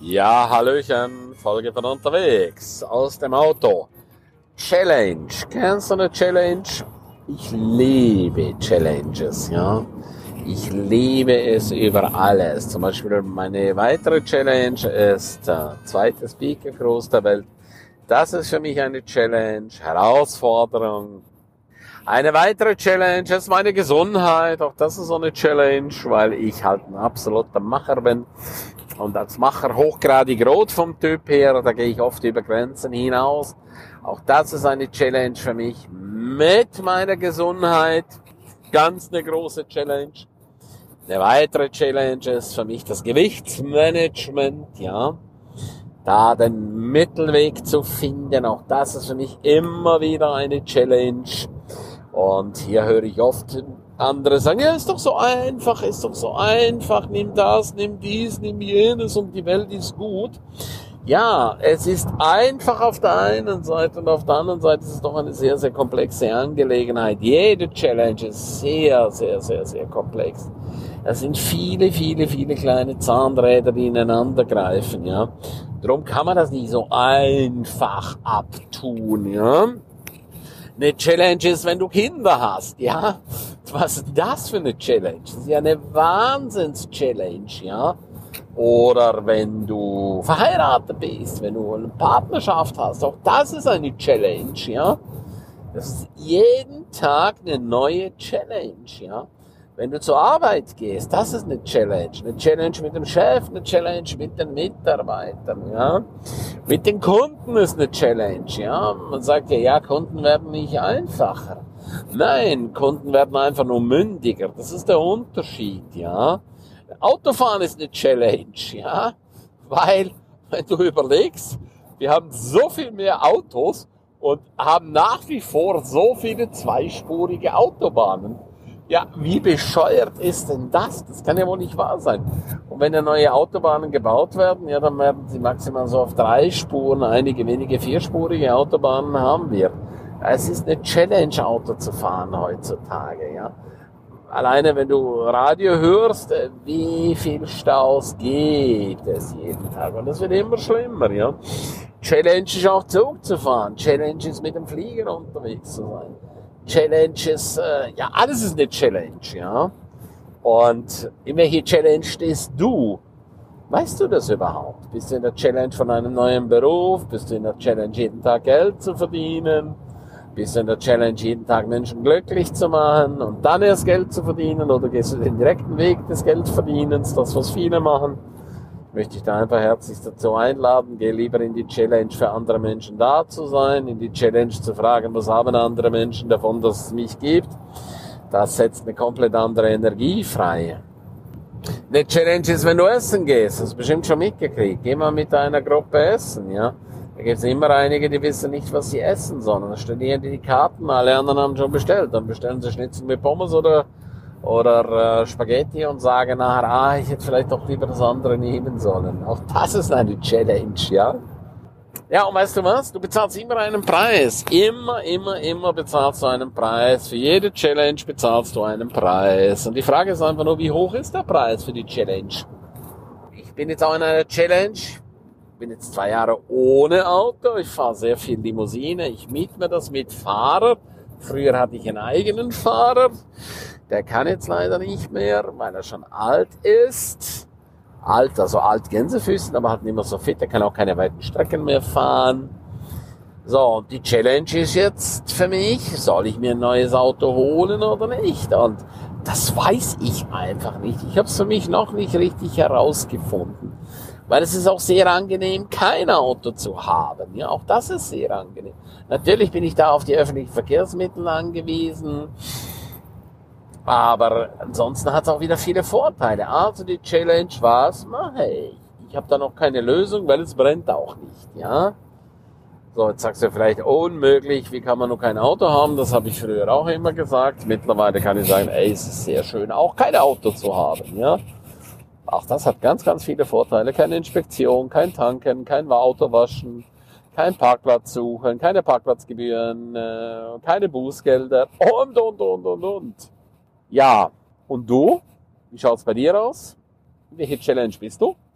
Ja, Hallöchen, Folge von unterwegs, aus dem Auto. Challenge, kennst du eine Challenge? Ich liebe Challenges, ja. Ich liebe es über alles. Zum Beispiel meine weitere Challenge ist zweite Speaker Groß der Welt. Das ist für mich eine Challenge, Herausforderung. Eine weitere Challenge ist meine Gesundheit. Auch das ist so eine Challenge, weil ich halt ein absoluter Macher bin. Und als Macher hochgradig rot vom Typ her, da gehe ich oft über Grenzen hinaus. Auch das ist eine Challenge für mich mit meiner Gesundheit. Ganz eine große Challenge. Eine weitere Challenge ist für mich das Gewichtsmanagement, ja. Da den Mittelweg zu finden, auch das ist für mich immer wieder eine Challenge. Und hier höre ich oft andere sagen, ja, ist doch so einfach, nimm das, nimm dies, nimm jenes und die Welt ist gut. Ja, es ist einfach auf der einen Seite und auf der anderen Seite ist es doch eine sehr, sehr komplexe Angelegenheit. Jede Challenge ist sehr, sehr, sehr, sehr komplex. Es sind viele, viele, viele kleine Zahnräder, die ineinander greifen, ja. Darum kann man das nicht so einfach abtun, ja. Eine Challenge ist, wenn du Kinder hast, ja. Was ist das für eine Challenge? Das ist ja eine Wahnsinns-Challenge, ja. Oder wenn du verheiratet bist, wenn du eine Partnerschaft hast, auch das ist eine Challenge, ja. Das ist jeden Tag eine neue Challenge, ja. Wenn du zur Arbeit gehst, das ist eine Challenge. Eine Challenge mit dem Chef, eine Challenge mit den Mitarbeitern, ja. Mit den Kunden ist eine Challenge, ja. Man sagt ja, Kunden werden nicht einfacher. Nein, Kunden werden einfach nur mündiger. Das ist der Unterschied, ja. Autofahren ist eine Challenge, ja. Weil, wenn du überlegst, wir haben so viel mehr Autos und haben nach wie vor so viele zweispurige Autobahnen. Ja, wie bescheuert ist denn das? Das kann ja wohl nicht wahr sein. Und wenn ja neue Autobahnen gebaut werden, ja, dann werden sie maximal so auf 3 Spuren, einige wenige 4-spurige Autobahnen haben wir. Es ist eine Challenge, Auto zu fahren heutzutage, ja. Alleine wenn du Radio hörst, wie viel Staus gibt es jeden Tag? Und das wird immer schlimmer, ja. Challenge ist auch Zug zu fahren. Challenge ist mit dem Flieger unterwegs zu sein. Challenges, ja, alles ist eine Challenge, ja. Und in welche Challenge stehst du? Weißt du das überhaupt? Bist du in der Challenge von einem neuen Beruf? Bist du in der Challenge, jeden Tag Geld zu verdienen? Bist du in der Challenge, jeden Tag Menschen glücklich zu machen und dann erst Geld zu verdienen? Oder gehst du den direkten Weg des Geldverdienens, das, was viele machen? Möchte ich da einfach herzlich dazu einladen, geh lieber in die Challenge für andere Menschen da zu sein, in die Challenge zu fragen, was haben andere Menschen davon, dass es mich gibt. Das setzt eine komplett andere Energie frei. Eine Challenge ist, wenn du essen gehst, hast du bestimmt schon mitgekriegt, geh mal mit einer Gruppe essen, ja. Da gibt es immer einige, die wissen nicht, was sie essen sollen. Dann studieren die Karten, alle anderen haben schon bestellt, dann bestellen sie Schnitzel mit Pommes oder Spaghetti und sagen nachher, ich hätte vielleicht doch lieber das andere nehmen sollen. Auch das ist eine Challenge, ja. Ja, und weißt du was? Du bezahlst immer einen Preis. Immer bezahlst du einen Preis. Für jede Challenge bezahlst du einen Preis. Und die Frage ist einfach nur, wie hoch ist der Preis für die Challenge? Ich bin jetzt auch in einer Challenge. Bin jetzt 2 Jahre ohne Auto. Ich fahre sehr viel Limousine. Ich miete mir das mit Fahrer. Früher hatte ich einen eigenen Fahrer. Der kann jetzt leider nicht mehr, weil er schon alt ist. Also alt Gänsefüßchen, aber halt nicht mehr so fit. Der kann auch keine weiten Strecken mehr fahren. So, und die Challenge ist jetzt für mich, soll ich mir ein neues Auto holen oder nicht? Und das weiß ich einfach nicht. Ich habe es für mich noch nicht richtig herausgefunden. Weil es ist auch sehr angenehm, kein Auto zu haben. Ja, auch das ist sehr angenehm. Natürlich bin ich da auf die öffentlichen Verkehrsmittel angewiesen. Aber ansonsten hat es auch wieder viele Vorteile. Also die Challenge, was mache ich? Ich habe da noch keine Lösung, weil es brennt auch nicht, ja. So, jetzt sagst du vielleicht, unmöglich, wie kann man nur kein Auto haben? Das habe ich früher auch immer gesagt. Mittlerweile kann ich sagen, es ist sehr schön, auch kein Auto zu haben, ja. Auch das hat ganz, ganz viele Vorteile. Keine Inspektion, kein Tanken, kein Auto waschen, kein Parkplatz suchen, keine Parkplatzgebühren, keine Bußgelder und. Ja, und du? Wie schaut's bei dir aus? Welche Challenge bist du?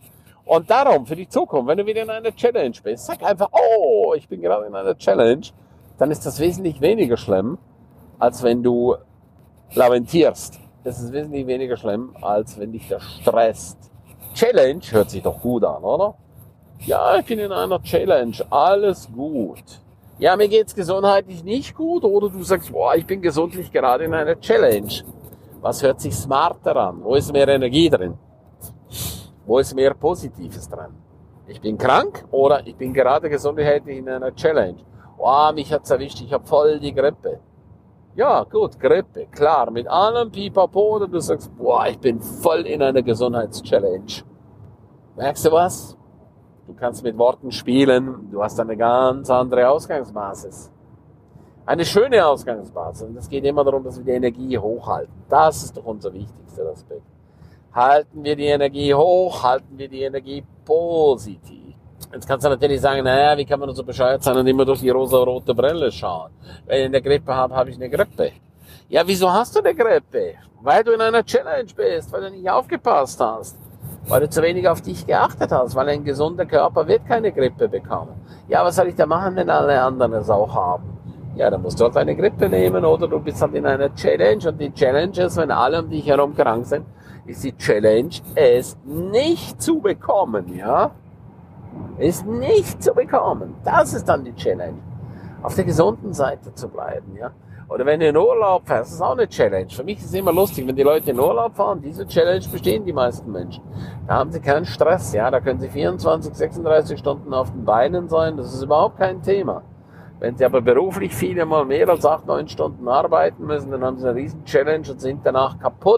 Und darum, für die Zukunft, wenn du wieder in einer Challenge bist, sag einfach, oh, ich bin gerade in einer Challenge, dann ist das wesentlich weniger schlimm, als wenn du lamentierst. Das ist wesentlich weniger schlimm, als wenn dich das stresst. Challenge hört sich doch gut an, oder? Ja, ich bin in einer Challenge, alles gut. Ja, mir geht's gesundheitlich nicht gut, oder du sagst, boah, ich bin gesundlich gerade in einer Challenge. Was hört sich smarter an? Wo ist mehr Energie drin? Wo ist mehr Positives dran? Ich bin krank oder ich bin gerade gesundheitlich in einer Challenge. Oh, mich hat's erwischt, ich habe voll die Grippe. Ja, gut, Grippe, klar, mit allem Pipapo, oder du sagst, boah, ich bin voll in einer Gesundheitschallenge. Merkst du was? Du kannst mit Worten spielen, du hast eine ganz andere Ausgangsbasis. Eine schöne Ausgangsbasis. Und es geht immer darum, dass wir die Energie hochhalten. Das ist doch unser wichtigster Aspekt. Halten wir die Energie hoch, halten wir die Energie positiv. Jetzt kannst du natürlich sagen, naja, wie kann man so bescheuert sein und immer durch die rosa-rote Brille schauen? Wenn ich eine Grippe habe, habe ich eine Grippe. Ja, wieso hast du eine Grippe? Weil du in einer Challenge bist, weil du nicht aufgepasst hast, weil du zu wenig auf dich geachtet hast, weil ein gesunder Körper wird keine Grippe bekommen. Ja, was soll ich da machen, wenn alle anderen es auch haben? Ja, dann musst du halt eine Grippe nehmen oder du bist halt in einer Challenge und die Challenge ist, wenn alle um dich herum krank sind, ist die Challenge, es nicht zu bekommen, ja? Ist nicht zu bekommen. Das ist dann die Challenge. Auf der gesunden Seite zu bleiben, ja? Oder wenn du in Urlaub fährst, ist auch eine Challenge. Für mich ist es immer lustig, wenn die Leute in Urlaub fahren, diese Challenge bestehen die meisten Menschen. Da haben sie keinen Stress, ja? Da können sie 24, 36 Stunden auf den Beinen sein, das ist überhaupt kein Thema. Wenn sie aber beruflich viele mal mehr als 8, 9 Stunden arbeiten müssen, dann haben sie eine riesen Challenge und sind danach kaputt.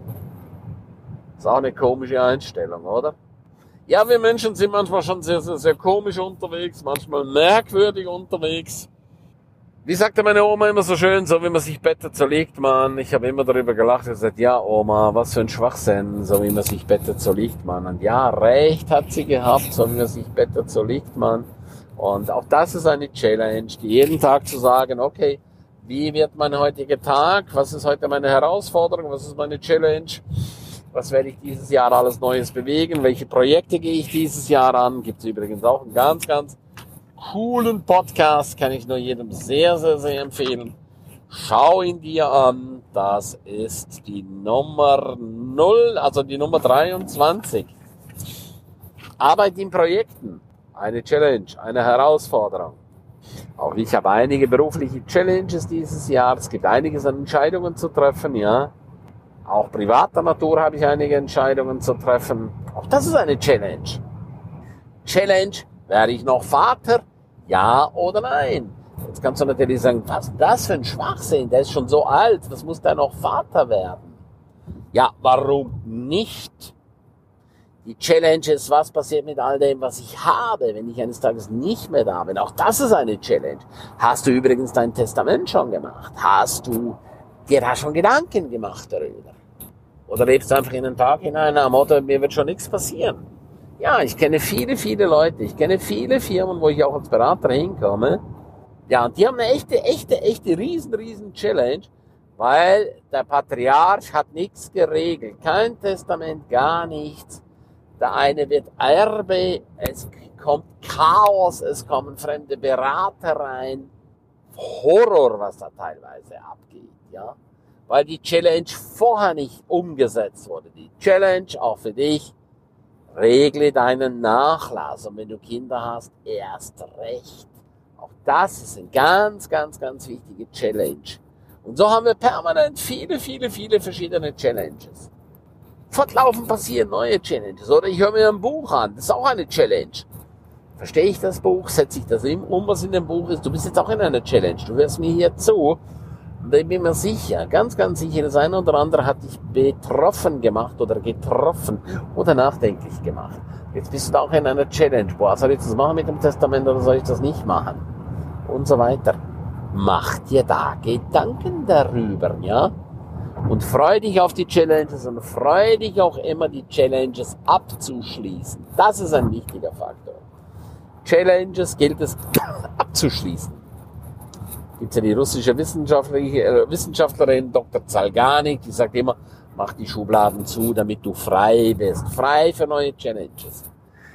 Ist auch eine komische Einstellung, oder? Ja, wir Menschen sind manchmal schon sehr, sehr, sehr komisch unterwegs, manchmal merkwürdig unterwegs. Wie sagte meine Oma immer so schön, so wie man sich bettet, so liegt man. Ich habe immer darüber gelacht und gesagt, ja Oma, was für ein Schwachsinn, so wie man sich bettet, so liegt man. Und ja, recht hat sie gehabt, so wie man sich bettet, so liegt man. Und auch das ist eine Challenge, die jeden Tag zu sagen, okay, wie wird mein heutiger Tag, was ist heute meine Herausforderung, was ist meine Challenge, was werde ich dieses Jahr alles Neues bewegen, welche Projekte gehe ich dieses Jahr an, gibt es übrigens auch einen ganz, ganz coolen Podcast, kann ich nur jedem sehr, sehr, sehr empfehlen. Schau ihn dir an, das ist die Nummer 0, also die Nummer 23. Arbeit in Projekten. Eine Challenge, eine Herausforderung. Auch ich habe einige berufliche Challenges dieses Jahr. Es gibt einiges an Entscheidungen zu treffen, ja. Auch privater Natur habe ich einige Entscheidungen zu treffen. Auch das ist eine Challenge. Challenge, werde ich noch Vater? Ja oder nein? Jetzt kannst du natürlich sagen, was ist das für ein Schwachsinn? Der ist schon so alt, was muss der noch Vater werden? Ja, warum nicht? Die Challenge ist, was passiert mit all dem, was ich habe, wenn ich eines Tages nicht mehr da bin. Auch das ist eine Challenge. Hast du übrigens dein Testament schon gemacht? Hast du dir da schon Gedanken gemacht darüber? Oder lebst du einfach in den Tag hinein am Motto, mir wird schon nichts passieren? Ja, ich kenne viele, viele Leute. Ich kenne viele Firmen, wo ich auch als Berater hinkomme. Ja, und die haben eine echte, riesen Challenge, weil der Patriarch hat nichts geregelt. Kein Testament, gar nichts. Der eine wird Erbe, es kommt Chaos, es kommen fremde Berater rein. Horror, was da teilweise abgeht, ja. Weil die Challenge vorher nicht umgesetzt wurde. Die Challenge auch für dich, regle deinen Nachlass. Und wenn du Kinder hast, erst recht. Auch das ist eine ganz wichtige Challenge. Und so haben wir permanent viele verschiedene Challenges. Fortlaufend passieren neue Challenges. Oder ich höre mir ein Buch an. Das ist auch eine Challenge. Verstehe ich das Buch? Setze ich das um, was in dem Buch ist? Du bist jetzt auch in einer Challenge. Du hörst mir hier zu. Und ich bin mir sicher, ganz sicher, das eine oder andere hat dich betroffen gemacht oder getroffen oder nachdenklich gemacht. Jetzt bist du auch in einer Challenge. Boah, soll ich das machen mit dem Testament oder soll ich das nicht machen? Und so weiter. Mach dir da Gedanken darüber, ja? Und freu dich auf die Challenges und freu dich auch immer, die Challenges abzuschließen. Das ist ein wichtiger Faktor. Challenges gilt es abzuschließen. Gibt ja die russische Wissenschaftlerin Dr. Zalganik, die sagt immer, mach die Schubladen zu, damit du frei bist. Frei für neue Challenges.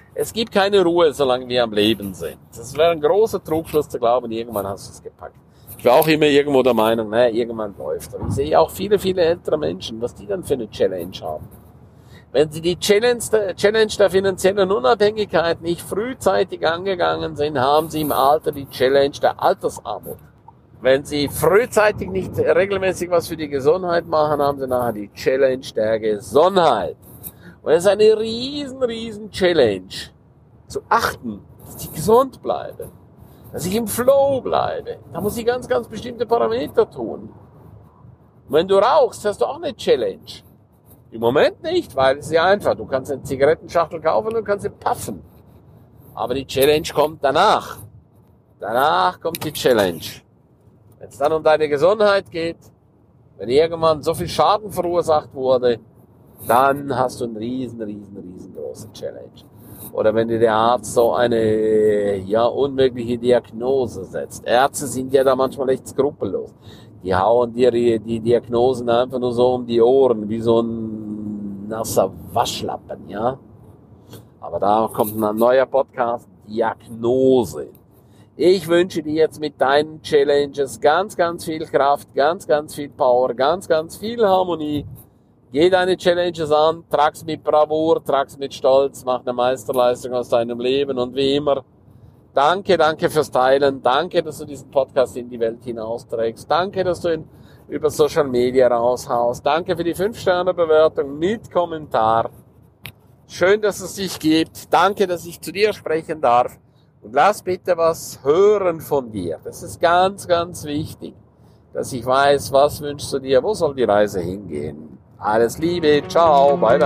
Es gibt keine Ruhe, solange wir am Leben sind. Das wäre ein großer Trugschluss zu glauben, irgendwann hast du es gepackt. Ich war auch immer irgendwo der Meinung, naja, irgendwann läuft es. Ich sehe auch viele, viele ältere Menschen, was die dann für eine Challenge haben. Wenn sie die Challenge der finanziellen Unabhängigkeit nicht frühzeitig angegangen sind, haben sie im Alter die Challenge der Altersarmut. Wenn sie frühzeitig nicht regelmäßig was für die Gesundheit machen, haben sie nachher die Challenge der Gesundheit. Und es ist eine riesen Challenge, zu achten, dass ich gesund bleibe, dass ich im Flow bleibe. Da muss ich ganz bestimmte Parameter tun. Und wenn du rauchst, hast du auch eine Challenge. Im Moment nicht, weil es ist ja einfach. Du kannst eine Zigarettenschachtel kaufen und kannst sie puffen. Aber die Challenge kommt danach. Danach kommt die Challenge. Wenn es dann um deine Gesundheit geht, wenn irgendwann so viel Schaden verursacht wurde, dann hast du eine riesengroße Challenge. Oder wenn dir der Arzt so eine unmögliche Diagnose setzt. Ärzte sind ja da manchmal echt skrupellos. Die hauen dir die Diagnosen einfach nur so um die Ohren, wie so ein nasser Waschlappen, ja. Aber da kommt ein neuer Podcast, Diagnose. Ich wünsche dir jetzt mit deinen Challenges ganz viel Kraft, ganz viel Power, ganz viel Harmonie. Geh deine Challenges an, trag's mit Bravour, trag's mit Stolz, mach eine Meisterleistung aus deinem Leben und wie immer, danke fürs Teilen, danke, dass du diesen Podcast in die Welt hinausträgst, danke, dass du ihn über Social Media raushaust, danke für die 5-Sterne-Bewertung mit Kommentar. Schön, dass es dich gibt, danke, dass ich zu dir sprechen darf und lass bitte was hören von dir. Das ist ganz wichtig, dass ich weiß, was wünschst du dir, wo soll die Reise hingehen. Alles Liebe, ciao, bye.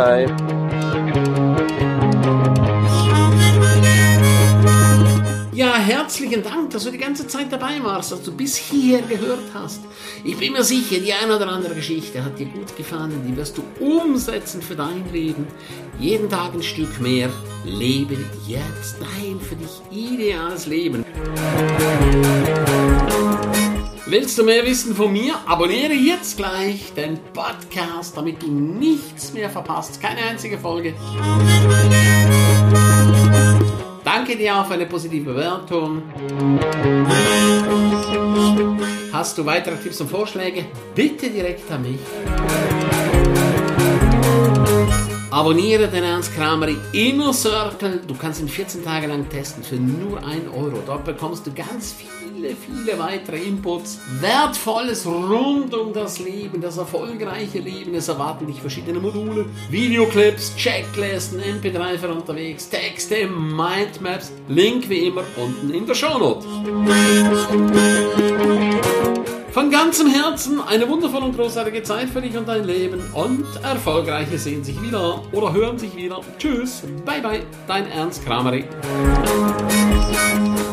Ja, herzlichen Dank, dass du die ganze Zeit dabei warst, dass du bis hierher gehört hast. Ich bin mir sicher, die eine oder andere Geschichte hat dir gut gefallen, die wirst du umsetzen für dein Leben. Jeden Tag ein Stück mehr. Lebe jetzt dein für dich ideales Leben. Willst du mehr wissen von mir? Abonniere jetzt gleich den Podcast, damit du nichts mehr verpasst. Keine einzige Folge. Danke dir auch für eine positive Bewertung. Hast du weitere Tipps und Vorschläge? Bitte direkt an mich. Abonniere den Ernst Kramer Inner Circle. Du kannst ihn 14 Tage lang testen für nur 1 €. Dort bekommst du ganz viele weitere Inputs. Wertvolles rund um das Leben, das erfolgreiche Leben. Es erwarten dich verschiedene Module, Videoclips, Checklisten, MP3 für unterwegs, Texte, Mindmaps. Link wie immer unten in der Shownote. Von ganzem Herzen eine wundervolle und großartige Zeit für dich und dein Leben und Erfolgreiche sehen sich wieder oder hören sich wieder. Tschüss, bye, dein Ernst Kramer.